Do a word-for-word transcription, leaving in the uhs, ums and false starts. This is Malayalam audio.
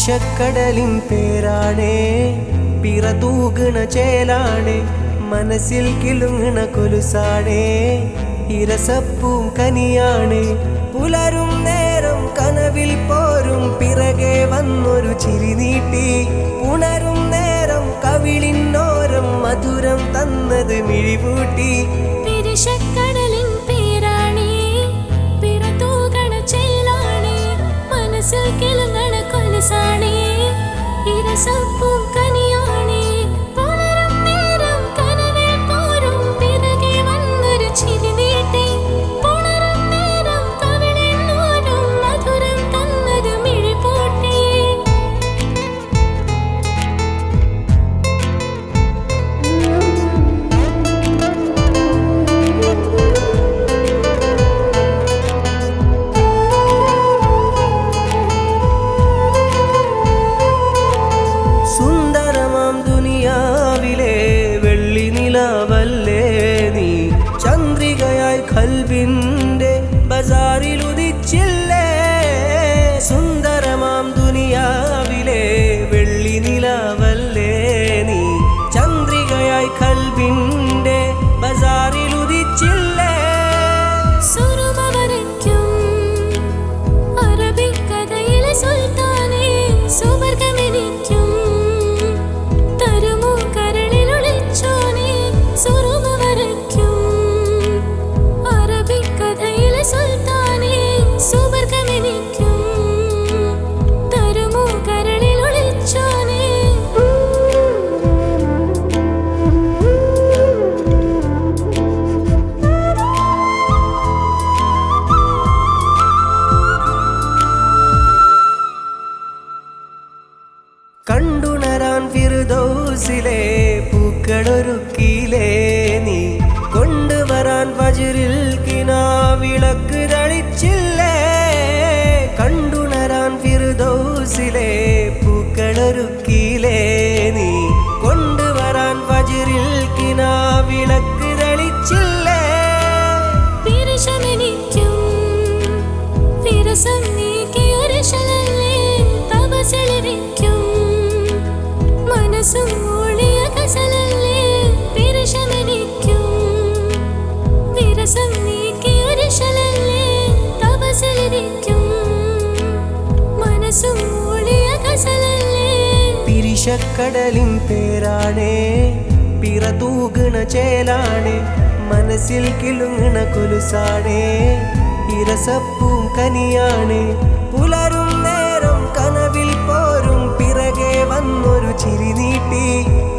പിരിശക്കടലിൻ പേരാണേ പിറതൂകണ ചേലാണേ മനസ്സിൽ കിലുങ്ങണ കൊലുസാണേ ഇരസപ്പൂം കനിയാണേ പുലരും നേരം കനവിൽ പോരും പിറകെ വന്നൊരു ചിരി നീട്ടി ഉണരും നേരം കവിളിന്നോരം മധുരം തന്നത് മിഴിവൂട്ടി പിരിശക്കടലിൻ പേരാണേ പിറതൂകണ ചേലാണേ മനസ്സിൽ കിലുങ്ങണ കൊലുസാണേ ഇരസപ്പൂം കനിയാണേ പുലരും നേരം കനവിൽ പോരും പിറകെ വന്നൊരു ചിരി നീട്ടി ഉണരും നേരം കവിളിന്നോരം മധുരം തന്നത് മിഴിപൂട്ടി സുന്ദരമാം ദുനിയാവിലെ വെള്ളി നിലാവല്ലേ നീ ചന്ദ്രികയായി ഖൽബിന്റെ ബസാറിൽ ഉദിച്ചില്ലേ സുന്ദരമാം ദുനിയാവിലെ വെള്ളി നിലാവല്ലേ നീ ചന്ദ്രികയായി ഖൽബിന്റെ ബസാറിൽ ഉദിച്ചില്ലേ സുറുമ വരയ്ക്കും അറബിക്കഥയിലെ സുൽത്താനേ സുവർഗമെനിക്കും തരുമോ കരളിലൊളിച്ചോനേ സുറുമ വരയ്ക്കും അറബിക്കഥയിലെ സുൽത്താനേ സുവർഗമെനിക്കും തരുമോ കരളിലൊളിച്ചോനേ കണ്ടുണരാൻ ഫിർദൗസിലെ പൂക്കളൊരുക്കിയിലേ നീ കൊണ്ടുവരാൻ ഫജ്റിൽ കിനാവിളക്ക് തളിച്ചില്ലേ കണ്ടുണരാൻ ഫിർദൗസിലെ പൂക്കളൊരുക്കിയിലേ നീ കൊണ്ടുവരാൻ ഫജ്റിൽ കിനാവിളക്ക് തളിച്ചില്ലേ പിരിശമെനിക്കും വിരസം നീക്കിയൊരു ശലല്ലേ തപസിലിരിക്കും മനസ്സും ഒളിയ കസലല്ലേ പിരിശമെനിക്കും വിരസം നീക്കിയൊരു ശലല്ലേ തപസിലിരിക്കും മനസ്സും ഒളിയ കസലല്ലേ പിരിശക്കടലിൻ പേരാണേ പിറതൂകണ ചേലാണേ മനസ്സിൽ കിലുങ്ങണ കൊലുസാണേ ഇരസപ്പൂം കനിയാണേ പുലരും നേരം കനവിൽ പോരും പിറകെ വന്നൊരു ചിരി നീട്ടി